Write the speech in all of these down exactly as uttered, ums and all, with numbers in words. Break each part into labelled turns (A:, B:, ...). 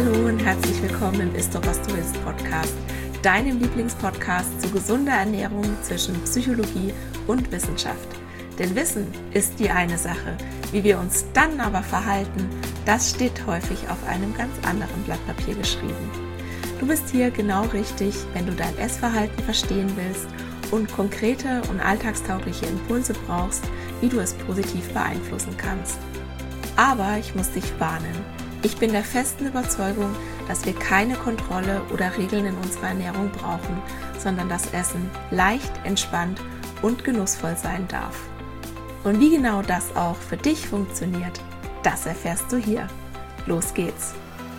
A: Hallo und herzlich willkommen im Ist doch was du willst Podcast, deinem Lieblingspodcast zu gesunder Ernährung zwischen Psychologie und Wissenschaft. Denn Wissen ist die eine Sache, wie wir uns dann aber verhalten, das steht häufig auf einem ganz anderen Blatt Papier geschrieben. Du bist hier genau richtig, wenn du dein Essverhalten verstehen willst und konkrete und alltagstaugliche Impulse brauchst, wie du es positiv beeinflussen kannst. Aber ich muss dich warnen. Ich bin der festen Überzeugung, dass wir keine Kontrolle oder Regeln in unserer Ernährung brauchen, sondern das Essen leicht, entspannt und genussvoll sein darf. Und wie genau das auch für dich funktioniert, das erfährst du hier. Los geht's!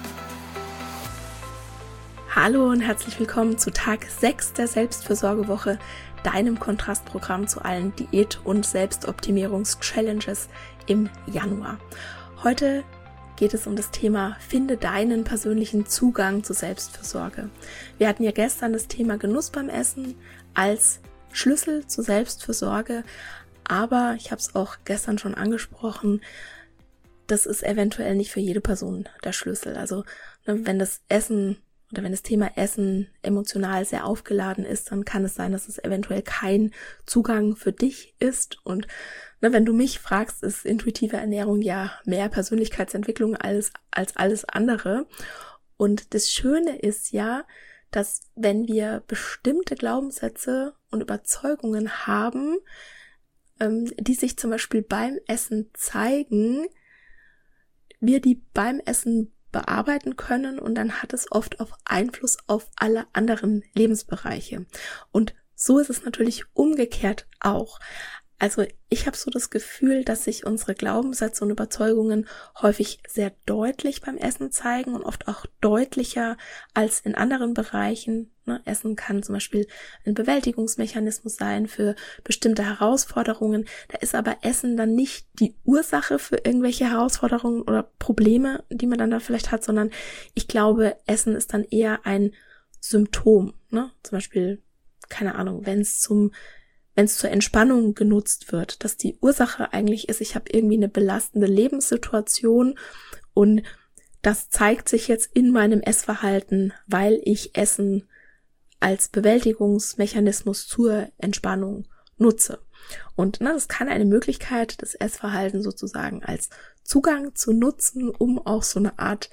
A: Hallo und herzlich willkommen zu Tag sechs der Selbstfürsorgewoche, deinem Kontrastprogramm zu allen Diät- und Selbstoptimierungs-Challenges im Januar. Heute geht es um das Thema Finde deinen persönlichen Zugang zur Selbstfürsorge. Wir hatten ja gestern das Thema Genuss beim Essen als Schlüssel zur Selbstfürsorge, aber ich habe es auch gestern schon angesprochen, das ist eventuell nicht für jede Person der Schlüssel. Also wenn das Essen oder wenn das Thema Essen emotional sehr aufgeladen ist, dann kann es sein, dass es eventuell kein Zugang für dich ist. Und ne, wenn du mich fragst, ist intuitive Ernährung ja mehr Persönlichkeitsentwicklung als, als alles andere. Und das Schöne ist ja, dass wenn wir bestimmte Glaubenssätze und Überzeugungen haben, ähm, die sich zum Beispiel beim Essen zeigen, wir die beim Essen bearbeiten können und dann hat es oft auch Einfluss auf alle anderen Lebensbereiche. Und so ist es natürlich umgekehrt auch. Also ich habe so das Gefühl, dass sich unsere Glaubenssätze und Überzeugungen häufig sehr deutlich beim Essen zeigen und oft auch deutlicher als in anderen Bereichen. Essen kann zum Beispiel ein Bewältigungsmechanismus sein für bestimmte Herausforderungen. Da ist aber Essen dann nicht die Ursache für irgendwelche Herausforderungen oder Probleme, die man dann da vielleicht hat, sondern ich glaube, Essen ist dann eher ein Symptom. Ne? Zum Beispiel, keine Ahnung, wenn es zum wenn es zur Entspannung genutzt wird, dass die Ursache eigentlich ist, ich habe irgendwie eine belastende Lebenssituation und das zeigt sich jetzt in meinem Essverhalten, weil ich Essen als Bewältigungsmechanismus zur Entspannung nutze. Und na, das kann eine Möglichkeit, das Essverhalten sozusagen als Zugang zu nutzen, um auch so eine Art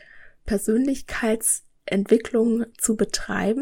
A: Persönlichkeitsentwicklung zu betreiben.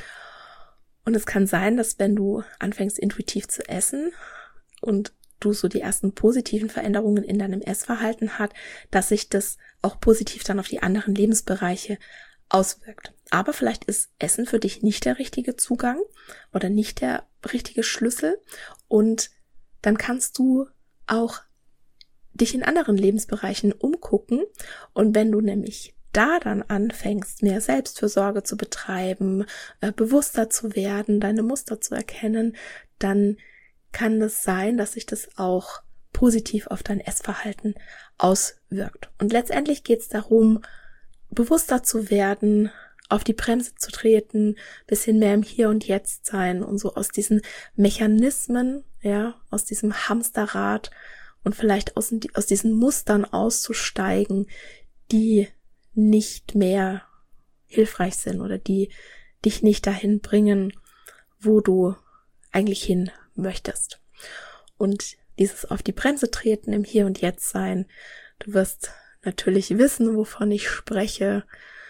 A: Und es kann sein, dass wenn du anfängst intuitiv zu essen und du so die ersten positiven Veränderungen in deinem Essverhalten hast, dass sich das auch positiv dann auf die anderen Lebensbereiche auswirkt. Aber vielleicht ist Essen für dich nicht der richtige Zugang oder nicht der richtige Schlüssel und dann kannst du auch dich in anderen Lebensbereichen umgucken und wenn du nämlich da dann anfängst, mehr Selbstfürsorge zu betreiben, äh, bewusster zu werden, deine Muster zu erkennen, dann kann es sein, dass sich das auch positiv auf dein Essverhalten auswirkt. Und letztendlich geht es darum, bewusster zu werden, auf die Bremse zu treten, bisschen mehr im Hier und Jetzt sein und so aus diesen Mechanismen, ja, aus diesem Hamsterrad und vielleicht aus, aus diesen Mustern auszusteigen, die nicht mehr hilfreich sind oder die dich nicht dahin bringen, wo du eigentlich hin möchtest. Und dieses auf die Bremse treten, im Hier und Jetzt sein, du wirst natürlich wissen, wovon ich spreche.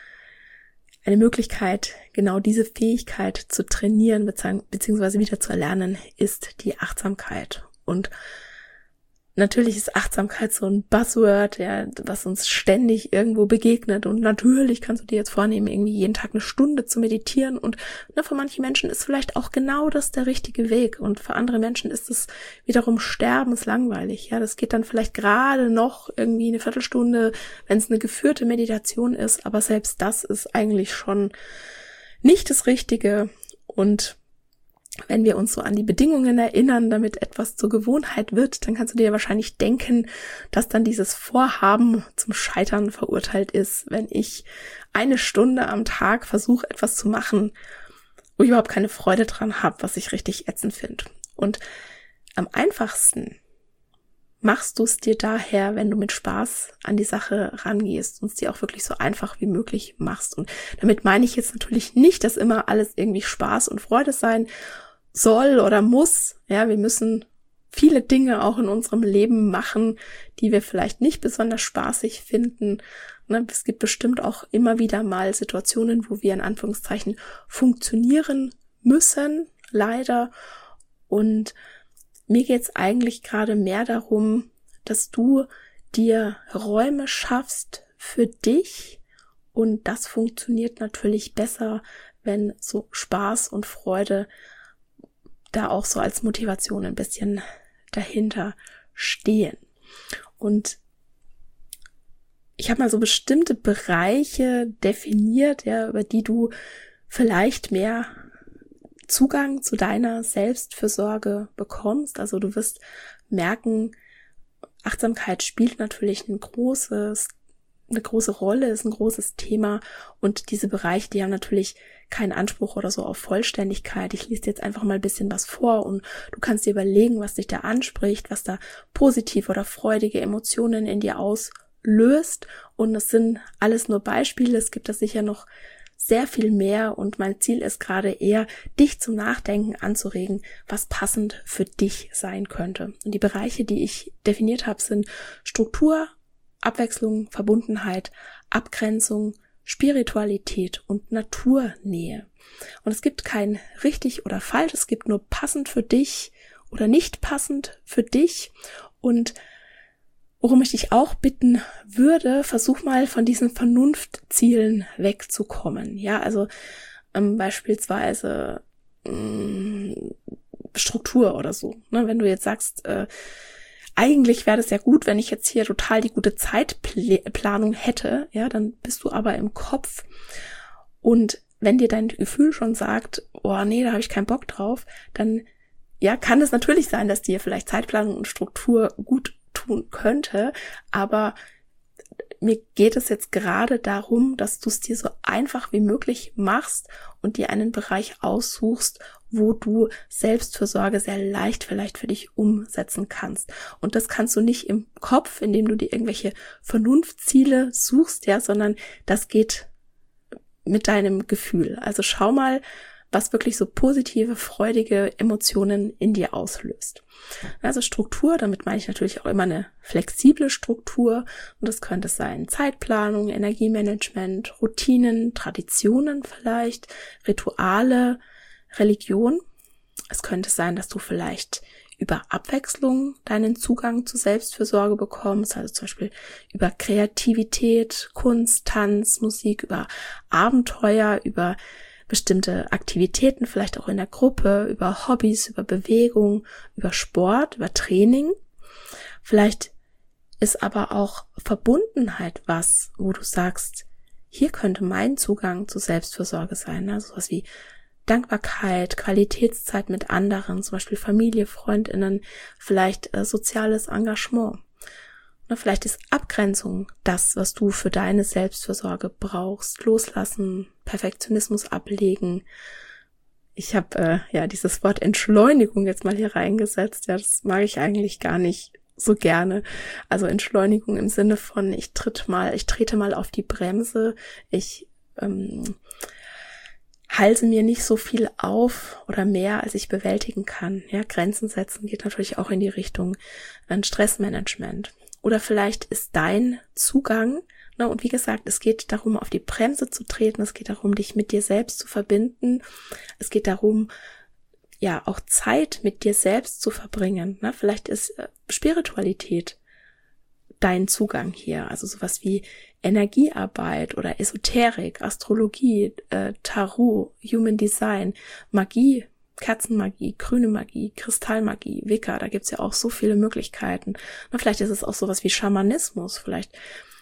A: Eine Möglichkeit, genau diese Fähigkeit zu trainieren bzw. wieder zu erlernen, ist die Achtsamkeit. Und natürlich ist Achtsamkeit so ein Buzzword, ja, was uns ständig irgendwo begegnet und natürlich kannst du dir jetzt vornehmen, irgendwie jeden Tag eine Stunde zu meditieren und ne, für manche Menschen ist vielleicht auch genau das der richtige Weg und für andere Menschen ist es wiederum sterbenslangweilig, ja, das geht dann vielleicht gerade noch irgendwie eine Viertelstunde, wenn es eine geführte Meditation ist, aber selbst das ist eigentlich schon nicht das Richtige und wenn wir uns so an die Bedingungen erinnern, damit etwas zur Gewohnheit wird, dann kannst du dir wahrscheinlich denken, dass dann dieses Vorhaben zum Scheitern verurteilt ist, wenn ich eine Stunde am Tag versuche, etwas zu machen, wo ich überhaupt keine Freude dran habe, was ich richtig ätzend finde. Und am einfachsten machst du es dir daher, wenn du mit Spaß an die Sache rangehst und es dir auch wirklich so einfach wie möglich machst. Und damit meine ich jetzt natürlich nicht, dass immer alles irgendwie Spaß und Freude sein soll oder muss. Ja, wir müssen viele Dinge auch in unserem Leben machen, die wir vielleicht nicht besonders spaßig finden. Ne, es gibt bestimmt auch immer wieder mal Situationen, wo wir in Anführungszeichen funktionieren müssen, leider. Und mir geht's eigentlich gerade mehr darum, dass du dir Räume schaffst für dich, und das funktioniert natürlich besser, wenn so Spaß und Freude da auch so als Motivation ein bisschen dahinter stehen. Und ich habe mal so bestimmte Bereiche definiert, ja, über die du vielleicht mehr Zugang zu deiner Selbstfürsorge bekommst. Also du wirst merken, Achtsamkeit spielt natürlich ein großes, eine große Rolle, ist ein großes Thema, und diese Bereiche, die haben natürlich keinen Anspruch oder so auf Vollständigkeit. Ich lese dir jetzt einfach mal ein bisschen was vor und du kannst dir überlegen, was dich da anspricht, was da positive oder freudige Emotionen in dir auslöst, und es sind alles nur Beispiele, es gibt da sicher noch sehr viel mehr, und mein Ziel ist gerade eher, dich zum Nachdenken anzuregen, was passend für dich sein könnte. Und die Bereiche, die ich definiert habe, sind Struktur, Abwechslung, Verbundenheit, Abgrenzung, Spiritualität und Naturnähe. Und es gibt kein richtig oder falsch, es gibt nur passend für dich oder nicht passend für dich. Und worum ich dich auch bitten würde, versuch mal von diesen Vernunftzielen wegzukommen. Ja, also ähm, beispielsweise ähm, Struktur oder so. Ne, wenn du jetzt sagst, äh, eigentlich wäre das ja gut, wenn ich jetzt hier total die gute Zeitplanung hätte, ja, dann bist du aber im Kopf. Und wenn dir dein Gefühl schon sagt, oh nee, da habe ich keinen Bock drauf, dann ja, kann es natürlich sein, dass dir vielleicht Zeitplanung und Struktur gut tun könnte, aber mir geht es jetzt gerade darum, dass du es dir so einfach wie möglich machst und dir einen Bereich aussuchst, wo du Selbstfürsorge sehr leicht vielleicht für dich umsetzen kannst. Und das kannst du nicht im Kopf, indem du dir irgendwelche Vernunftziele suchst, ja, sondern das geht mit deinem Gefühl. Also schau mal, was wirklich so positive, freudige Emotionen in dir auslöst. Also Struktur, damit meine ich natürlich auch immer eine flexible Struktur, und das könnte sein Zeitplanung, Energiemanagement, Routinen, Traditionen vielleicht, Rituale, Religion. Es könnte sein, dass du vielleicht über Abwechslung deinen Zugang zu Selbstfürsorge bekommst, also zum Beispiel über Kreativität, Kunst, Tanz, Musik, über Abenteuer, über bestimmte Aktivitäten, vielleicht auch in der Gruppe, über Hobbys, über Bewegung, über Sport, über Training. Vielleicht ist aber auch Verbundenheit was, wo du sagst, hier könnte mein Zugang zu Selbstfürsorge sein, also sowas wie Dankbarkeit, Qualitätszeit mit anderen, zum Beispiel Familie, FreundInnen, vielleicht äh, soziales Engagement. Oder vielleicht ist Abgrenzung das, was du für deine Selbstfürsorge brauchst. Loslassen, Perfektionismus ablegen. Ich habe äh, ja dieses Wort Entschleunigung jetzt mal hier reingesetzt. Ja, das mag ich eigentlich gar nicht so gerne. Also Entschleunigung im Sinne von, ich tritt mal, ich trete mal auf die Bremse, ich ähm, halse mir nicht so viel auf oder mehr, als ich bewältigen kann. Ja, Grenzen setzen geht natürlich auch in die Richtung ein Stressmanagement. Oder vielleicht ist dein Zugang, ne, und wie gesagt, es geht darum, auf die Bremse zu treten, es geht darum, dich mit dir selbst zu verbinden, es geht darum, ja, auch Zeit mit dir selbst zu verbringen. Ne? Vielleicht ist äh, Spiritualität dein Zugang hier, also sowas wie Energiearbeit oder Esoterik, Astrologie, äh, Tarot, Human Design, Magie, Kerzenmagie, grüne Magie, Kristallmagie, Wicca, da gibt's ja auch so viele Möglichkeiten. Na, vielleicht ist es auch sowas wie Schamanismus, vielleicht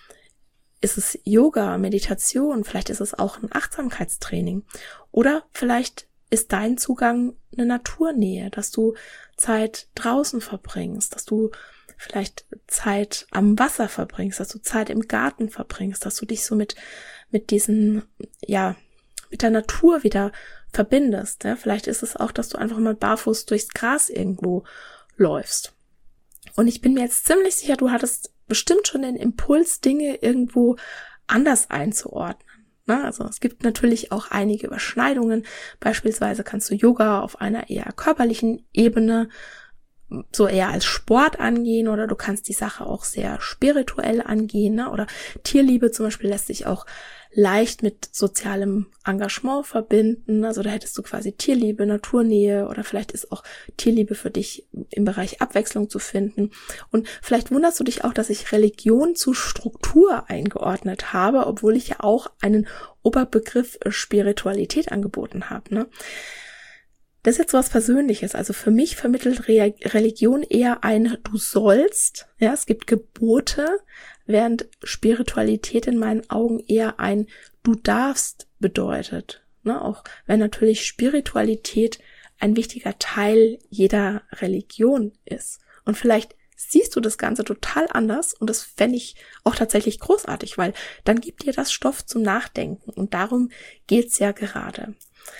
A: ist es Yoga, Meditation, vielleicht ist es auch ein Achtsamkeitstraining, oder vielleicht ist dein Zugang eine Naturnähe, dass du Zeit draußen verbringst, dass du vielleicht Zeit am Wasser verbringst, dass du Zeit im Garten verbringst, dass du dich so mit mit diesen, ja, mit der Natur wieder verbindest. Ja? Vielleicht ist es auch, dass du einfach mal barfuß durchs Gras irgendwo läufst. Und ich bin mir jetzt ziemlich sicher, du hattest bestimmt schon den Impuls, Dinge irgendwo anders einzuordnen. Ne? Also es gibt natürlich auch einige Überschneidungen. Beispielsweise kannst du Yoga auf einer eher körperlichen Ebene so eher als Sport angehen, oder du kannst die Sache auch sehr spirituell angehen, ne? Oder Tierliebe zum Beispiel lässt sich auch leicht mit sozialem Engagement verbinden. Also da hättest du quasi Tierliebe, Naturnähe, oder vielleicht ist auch Tierliebe für dich im Bereich Abwechslung zu finden. Und vielleicht wunderst du dich auch, dass ich Religion zu Struktur eingeordnet habe, obwohl ich ja auch einen Oberbegriff Spiritualität angeboten habe, ne? Das ist jetzt was Persönliches. Also für mich vermittelt Re- Religion eher ein Du sollst. Ja, es gibt Gebote, während Spiritualität in meinen Augen eher ein Du darfst bedeutet. Ne? Auch wenn natürlich Spiritualität ein wichtiger Teil jeder Religion ist. Und vielleicht siehst du das Ganze total anders, und das fände ich auch tatsächlich großartig, weil dann gibt dir das Stoff zum Nachdenken, und darum geht's ja gerade.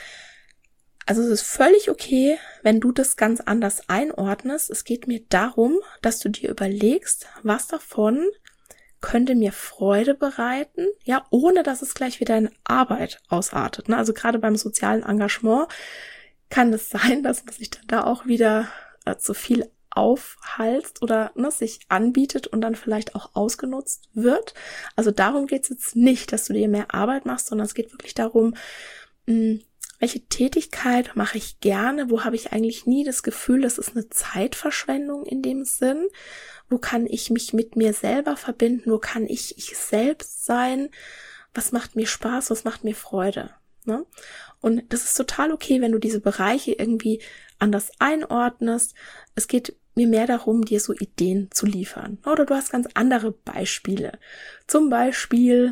A: Also es ist völlig okay, wenn du das ganz anders einordnest. Es geht mir darum, dass du dir überlegst, was davon könnte mir Freude bereiten, ja, ohne dass es gleich wieder in Arbeit ausartet. Ne? Also gerade beim sozialen Engagement kann es sein, dass man sich dann da auch wieder äh, zu viel aufhalst oder ne, sich anbietet und dann vielleicht auch ausgenutzt wird. Also darum geht es jetzt nicht, dass du dir mehr Arbeit machst, sondern es geht wirklich darum, mh, welche Tätigkeit mache ich gerne? Wo habe ich eigentlich nie das Gefühl, das ist eine Zeitverschwendung in dem Sinn? Wo kann ich mich mit mir selber verbinden? Wo kann ich ich selbst sein? Was macht mir Spaß? Was macht mir Freude? Ne? Und das ist total okay, wenn du diese Bereiche irgendwie anders einordnest. Es geht mir mehr darum, dir so Ideen zu liefern. Oder du hast ganz andere Beispiele. Zum Beispiel,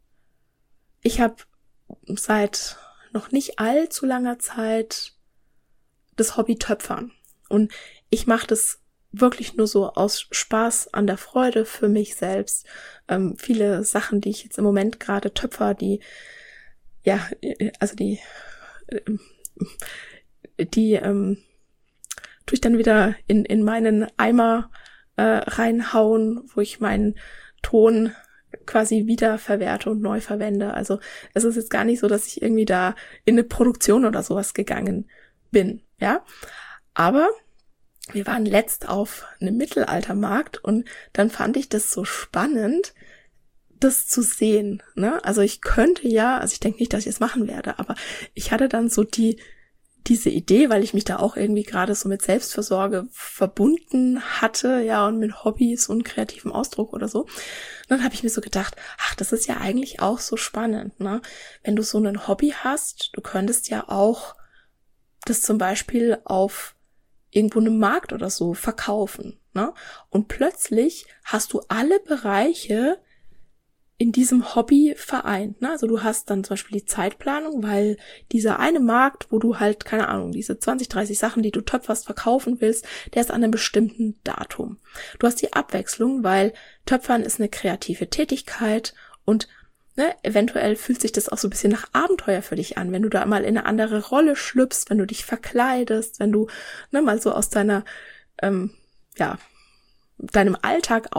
A: ich habe seit noch nicht allzu langer Zeit das Hobby Töpfern. Und ich mache das wirklich nur so aus Spaß an der Freude für mich selbst. Ähm, viele Sachen, die ich jetzt im Moment gerade töpfer, die, ja, also die, die ähm, tue ich dann wieder in, in meinen Eimer äh, reinhauen, wo ich meinen Ton quasi wiederverwerte und neu verwende. Also es ist jetzt gar nicht so, dass ich irgendwie da in eine Produktion oder sowas gegangen bin, ja. Aber wir waren letzt auf einem Mittelaltermarkt, und dann fand ich das so spannend, das zu sehen, ne? Also ich könnte ja, also ich denke nicht, dass ich es machen werde, aber ich hatte dann so die diese Idee, weil ich mich da auch irgendwie gerade so mit Selbstfürsorge verbunden hatte, ja, und mit Hobbys und kreativem Ausdruck oder so. Und dann habe ich mir so gedacht, ach, das ist ja eigentlich auch so spannend, ne? Wenn du so ein Hobby hast, du könntest ja auch das zum Beispiel auf irgendwo einem Markt oder so verkaufen, ne? Und plötzlich hast du alle Bereiche in diesem Hobby vereint, ne? Also du hast dann zum Beispiel die Zeitplanung, weil dieser eine Markt, wo du halt, keine Ahnung, diese zwanzig, dreißig Sachen, die du töpferst, verkaufen willst, der ist an einem bestimmten Datum. Du hast die Abwechslung, weil Töpfern ist eine kreative Tätigkeit, und ne, eventuell fühlt sich das auch so ein bisschen nach Abenteuer für dich an, wenn du da mal in eine andere Rolle schlüpfst, wenn du dich verkleidest, wenn du ne, mal so aus deiner, ähm, ja, deinem Alltag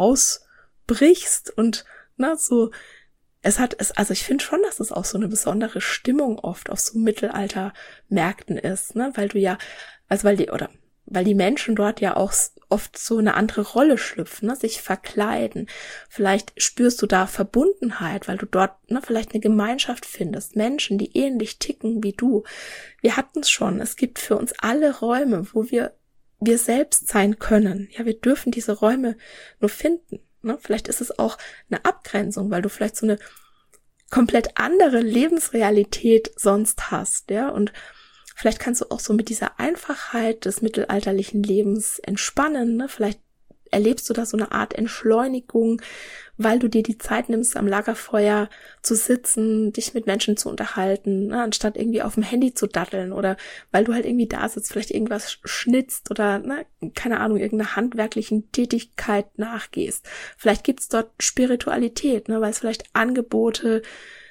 A: ausbrichst und na, so, es hat es, also ich finde schon, dass es auch so eine besondere Stimmung oft auf so Mittelaltermärkten ist, ne, weil du ja, also weil die, oder, weil die Menschen dort ja auch oft so eine andere Rolle schlüpfen, ne, sich verkleiden. Vielleicht spürst du da Verbundenheit, weil du dort, ne, vielleicht eine Gemeinschaft findest, Menschen, die ähnlich ticken wie du. Wir hatten es schon, es gibt für uns alle Räume, wo wir, wir selbst sein können. Ja, wir dürfen diese Räume nur finden. Ne? Vielleicht ist es auch eine Abgrenzung, weil du vielleicht so eine komplett andere Lebensrealität sonst hast, ja, und vielleicht kannst du auch so mit dieser Einfachheit des mittelalterlichen Lebens entspannen, ne? Vielleicht erlebst du da so eine Art Entschleunigung, weil du dir die Zeit nimmst, am Lagerfeuer zu sitzen, dich mit Menschen zu unterhalten, ne? Anstatt irgendwie auf dem Handy zu datteln, oder weil du halt irgendwie da sitzt, vielleicht irgendwas schnitzt oder, ne, keine Ahnung, irgendeiner handwerklichen Tätigkeit nachgehst. Vielleicht gibt's dort Spiritualität, ne, weil es vielleicht Angebote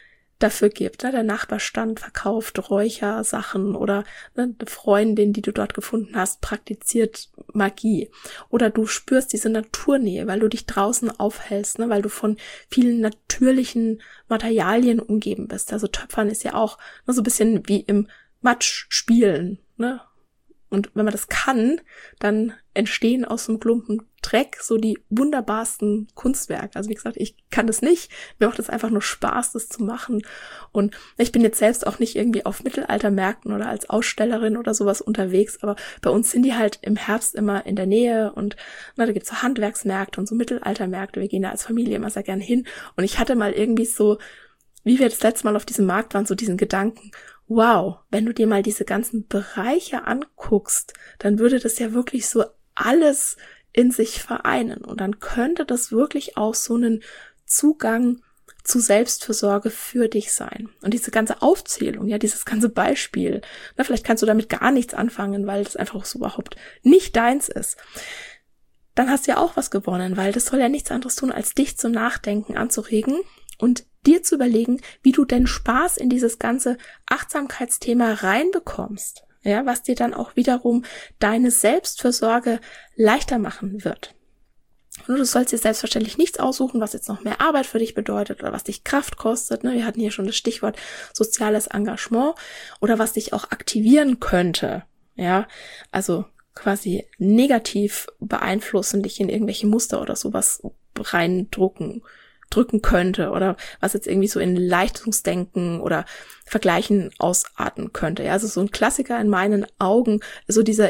A: dafür gibt. Ne? Der Nachbarstand verkauft Räuchersachen oder ne, eine Freundin, die du dort gefunden hast, praktiziert Magie. Oder du spürst diese Naturnähe, weil du dich draußen aufhältst, ne? Weil du von vielen natürlichen Materialien umgeben bist. Also Töpfern ist ja auch ne, so ein bisschen wie im Matsch spielen, ne? Und wenn man das kann, dann entstehen aus einem Klumpen Dreck so die wunderbarsten Kunstwerke. Also wie gesagt, ich kann das nicht. Mir macht es einfach nur Spaß, das zu machen. Und ich bin jetzt selbst auch nicht irgendwie auf Mittelaltermärkten oder als Ausstellerin oder sowas unterwegs, aber bei uns sind die halt im Herbst immer in der Nähe und na, da gibt's so Handwerksmärkte und so Mittelaltermärkte. Wir gehen da als Familie immer sehr gern hin. Und ich hatte mal irgendwie so, wie wir das letzte Mal auf diesem Markt waren, so diesen Gedanken, wow, wenn du dir mal diese ganzen Bereiche anguckst, dann würde das ja wirklich so alles in sich vereinen. Und dann könnte das wirklich auch so einen Zugang zu Selbstfürsorge für dich sein. Und diese ganze Aufzählung, ja, dieses ganze Beispiel, na, vielleicht kannst du damit gar nichts anfangen, weil das einfach so überhaupt nicht deins ist. Dann hast du ja auch was gewonnen, weil das soll ja nichts anderes tun, als dich zum Nachdenken anzuregen und dir zu überlegen, wie du denn Spaß in dieses ganze Achtsamkeitsthema reinbekommst, ja, was dir dann auch wiederum deine Selbstfürsorge leichter machen wird. Und du sollst dir selbstverständlich nichts aussuchen, was jetzt noch mehr Arbeit für dich bedeutet oder was dich Kraft kostet. Ne? Wir hatten hier schon das Stichwort soziales Engagement oder was dich auch aktivieren könnte, ja, also quasi negativ beeinflussen, dich in irgendwelche Muster oder sowas reindrucken drücken könnte oder was jetzt irgendwie so in Leistungsdenken oder Vergleichen ausarten könnte. Ja, also so ein Klassiker in meinen Augen, so dieser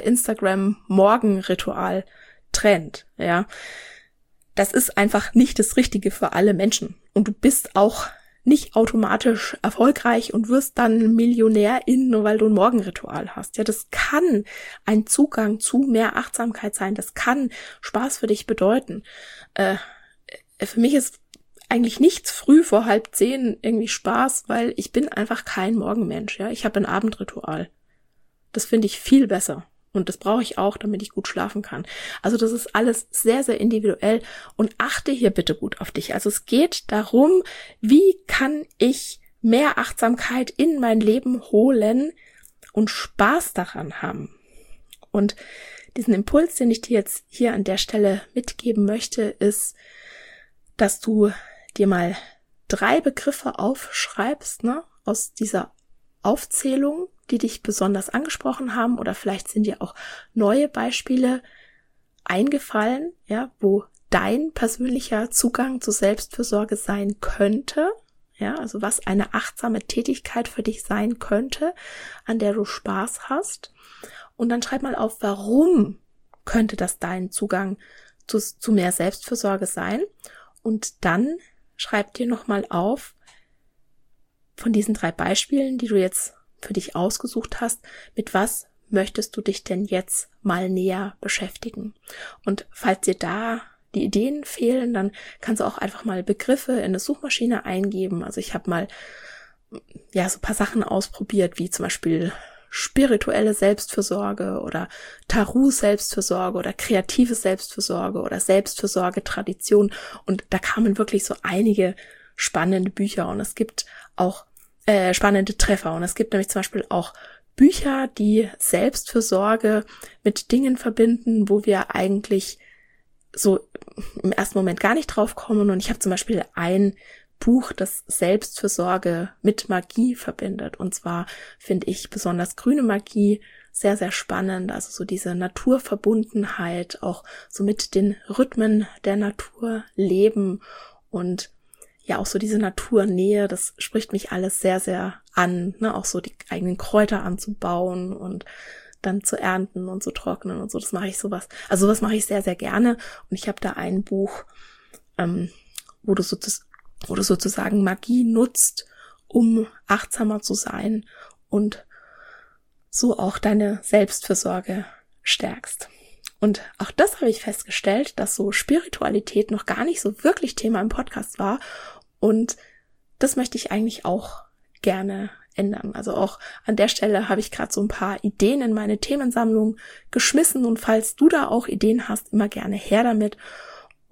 A: Instagram-Morgen-Ritual-Trend, ja. Das ist einfach nicht das Richtige für alle Menschen. Und du bist auch nicht automatisch erfolgreich und wirst dann Millionärin, nur weil du ein Morgenritual hast. Ja, das kann ein Zugang zu mehr Achtsamkeit sein. Das kann Spaß für dich bedeuten. Äh, für mich ist eigentlich nichts früh vor halb zehn irgendwie Spaß, weil ich bin einfach kein Morgenmensch, ja. Ich habe ein Abendritual. Das finde ich viel besser. Und das brauche ich auch, damit ich gut schlafen kann. Also das ist alles sehr, sehr individuell und achte hier bitte gut auf dich. Also es geht darum, wie kann ich mehr Achtsamkeit in mein Leben holen und Spaß daran haben. Und diesen Impuls, den ich dir jetzt hier an der Stelle mitgeben möchte, ist, dass du dir mal drei Begriffe aufschreibst, ne, aus dieser Aufzählung, die dich besonders angesprochen haben, oder vielleicht sind dir auch neue Beispiele eingefallen, ja, wo dein persönlicher Zugang zu Selbstfürsorge sein könnte, ja, also was eine achtsame Tätigkeit für dich sein könnte, an der du Spaß hast. Und dann schreib mal auf, warum könnte das dein Zugang zu, zu mehr Selbstfürsorge sein? Und dann schreib dir nochmal auf, von diesen drei Beispielen, die du jetzt für dich ausgesucht hast, mit was möchtest du dich denn jetzt mal näher beschäftigen? Und falls dir da die Ideen fehlen, dann kannst du auch einfach mal Begriffe in eine Suchmaschine eingeben. Also ich habe mal ja so ein paar Sachen ausprobiert, wie zum Beispiel spirituelle Selbstfürsorge oder Tarot-Selbstfürsorge oder kreative Selbstfürsorge oder Selbstfürsorge-Tradition. Und da kamen wirklich so einige spannende Bücher und es gibt auch äh, spannende Treffer. Und es gibt nämlich zum Beispiel auch Bücher, die Selbstfürsorge mit Dingen verbinden, wo wir eigentlich so im ersten Moment gar nicht drauf kommen. Und ich habe zum Beispiel ein Buch, das Selbstfürsorge mit Magie verbindet. Und zwar finde ich besonders grüne Magie sehr, sehr spannend. Also so diese Naturverbundenheit, auch so mit den Rhythmen der Natur leben und ja auch so diese Naturnähe, das spricht mich alles sehr, sehr an. Ne? Auch so die eigenen Kräuter anzubauen und dann zu ernten und zu trocknen und so. Das mache ich sowas. Also sowas mache ich sehr, sehr gerne. Und ich habe da ein Buch, ähm, wo du sozusagen wo du sozusagen Magie nutzt, um achtsamer zu sein und so auch deine Selbstfürsorge stärkst. Und auch das habe ich festgestellt, dass so Spiritualität noch gar nicht so wirklich Thema im Podcast war. Und das möchte ich eigentlich auch gerne ändern. Also auch an der Stelle habe ich gerade so ein paar Ideen in meine Themensammlung geschmissen. Und falls du da auch Ideen hast, immer gerne her damit.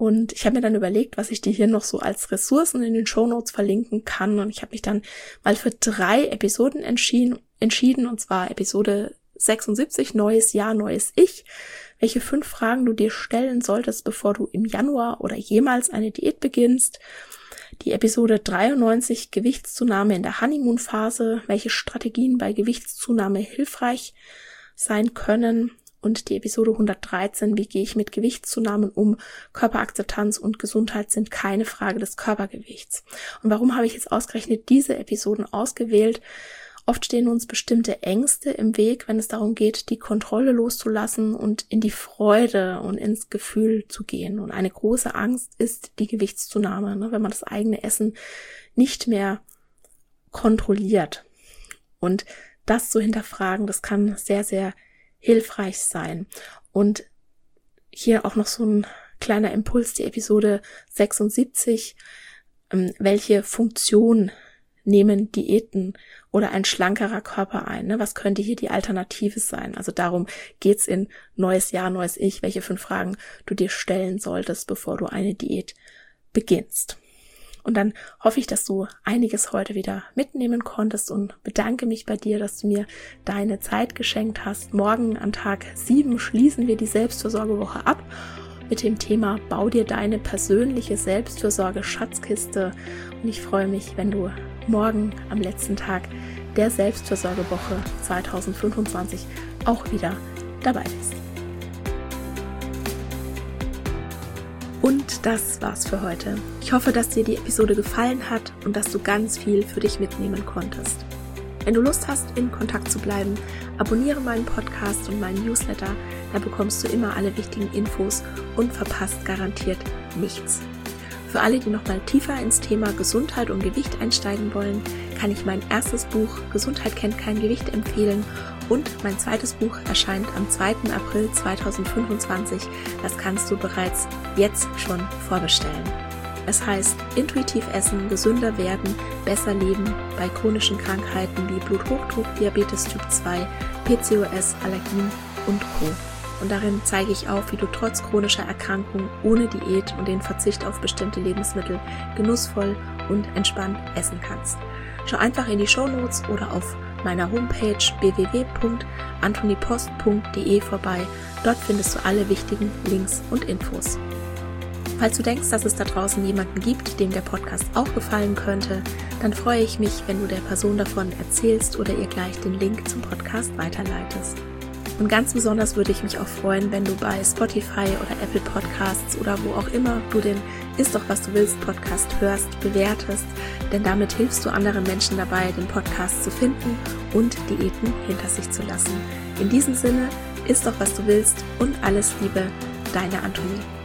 A: Und ich habe mir dann überlegt, was ich dir hier noch so als Ressourcen in den Shownotes verlinken kann. Und ich habe mich dann mal für drei Episoden entschieden, entschieden, und zwar Episode sechsundsiebzig, Neues Jahr, neues Ich. Welche fünf Fragen du dir stellen solltest, bevor du im Januar oder jemals eine Diät beginnst. Die Episode dreiundneunzig, Gewichtszunahme in der Honeymoon-Phase. Welche Strategien bei Gewichtszunahme hilfreich sein können. Und die Episode hundertdreizehn, wie gehe ich mit Gewichtszunahmen um? Körperakzeptanz und Gesundheit sind keine Frage des Körpergewichts. Und warum habe ich jetzt ausgerechnet diese Episoden ausgewählt? Oft stehen uns bestimmte Ängste im Weg, wenn es darum geht, die Kontrolle loszulassen und in die Freude und ins Gefühl zu gehen. Und eine große Angst ist die Gewichtszunahme, ne, wenn man das eigene Essen nicht mehr kontrolliert. Und das zu hinterfragen, das kann sehr, sehr hilfreich sein. Und hier auch noch so ein kleiner Impuls, die Episode sechsundsiebzig. Ähm, welche Funktion nehmen Diäten oder ein schlankerer Körper ein? Ne? Was könnte hier die Alternative sein? Also darum geht's in Neues Jahr, neues Ich, welche fünf Fragen du dir stellen solltest, bevor du eine Diät beginnst. Und dann hoffe ich, dass du einiges heute wieder mitnehmen konntest und bedanke mich bei dir, dass du mir deine Zeit geschenkt hast. Morgen an Tag sieben schließen wir die Selbstfürsorgewoche ab mit dem Thema Bau dir deine persönliche Selbstfürsorge-Schatzkiste. Und ich freue mich, wenn du morgen am letzten Tag der Selbstfürsorgewoche zweitausendfünfundzwanzig auch wieder dabei bist. Und das war's für heute. Ich hoffe, dass dir die Episode gefallen hat und dass du ganz viel für dich mitnehmen konntest. Wenn du Lust hast, in Kontakt zu bleiben, abonniere meinen Podcast und meinen Newsletter, da bekommst du immer alle wichtigen Infos und verpasst garantiert nichts. Für alle, die nochmal tiefer ins Thema Gesundheit und Gewicht einsteigen wollen, kann ich mein erstes Buch Gesundheit kennt kein Gewicht empfehlen und mein zweites Buch erscheint am zweiten April zweitausendfünfundzwanzig. Das kannst du bereits jetzt schon vorbestellen. Es heißt Intuitiv essen, gesünder werden, besser leben bei chronischen Krankheiten wie Bluthochdruck, Diabetes Typ zwei, P C O S, Allergien und Co. Und darin zeige ich auf, wie du trotz chronischer Erkrankung ohne Diät und den Verzicht auf bestimmte Lebensmittel genussvoll und entspannt essen kannst. Schau einfach in die Shownotes oder auf meiner Homepage w w w punkt antonipost punkt de vorbei. Dort findest du alle wichtigen Links und Infos. Falls du denkst, dass es da draußen jemanden gibt, dem der Podcast auch gefallen könnte, dann freue ich mich, wenn du der Person davon erzählst oder ihr gleich den Link zum Podcast weiterleitest. Und ganz besonders würde ich mich auch freuen, wenn du bei Spotify oder Apple Podcasts oder wo auch immer du den Ist doch was du willst Podcast hörst, bewertest, denn damit hilfst du anderen Menschen dabei, den Podcast zu finden und Diäten hinter sich zu lassen. In diesem Sinne, ist doch was du willst und alles Liebe, deine Antonie.